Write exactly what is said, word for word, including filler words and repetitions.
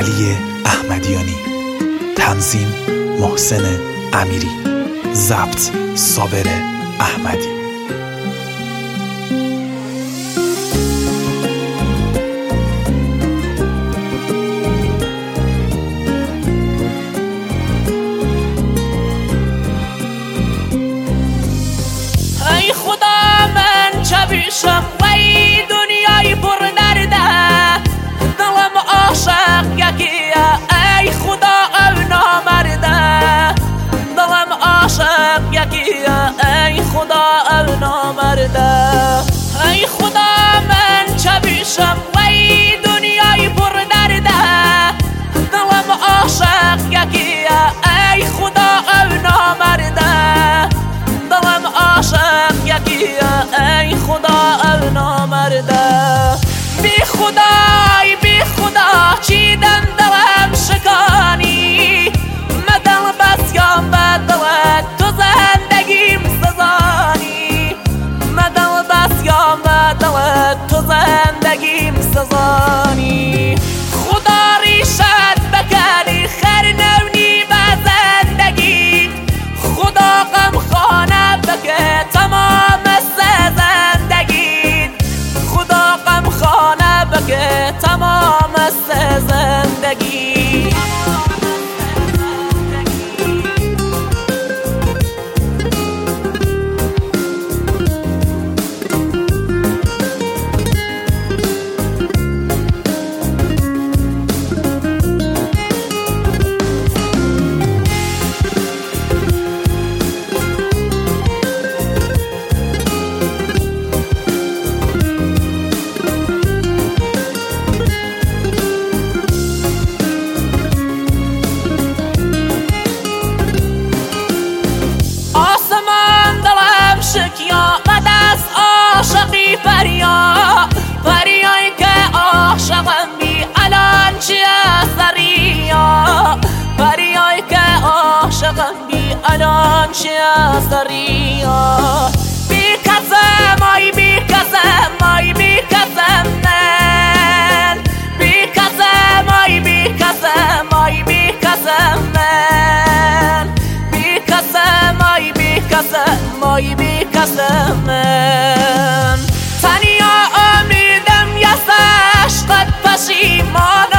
علی احمدیانی، تنظیم محسن امیری، ضبط صابر احمدی. ای خدا من چه بیشم وی دنیای پر درده، دلم عاشق یکیه ای خدا او نامرده، دلم عاشق یکیه ای خدا او نامرده. ای خدا من چه بیشم وی دنیای پر درده، دلم عاشق یکیه ای خدا او نامرده، دلم عاشق یکیه ای خدا او نامرده. بی خدای بی خدا چیدن دلم شکانی، مدل بس یا مدل تو زندگیم سزانی، مدل بس یا مدل تو زندگیم سزانی. خدا ریشت بکنی خیر نونی به زندگی، خدا غم خانه بکه تمام زندگی، خدا غم خانه بکه تمام زندگی. شکیا و دست عاشقی فریا، فریایی که عاشقم بی الان چیه سریا، فریایی که عاشقم بی الان چیه سریا. بی کسم آی بی کسم آی بی کسم من، بی کسم آی بی کسم آی بی کسم من، بی کسم آی بی کسم آی بی کسم من. تنیا امیدم یه عشقت پشیمان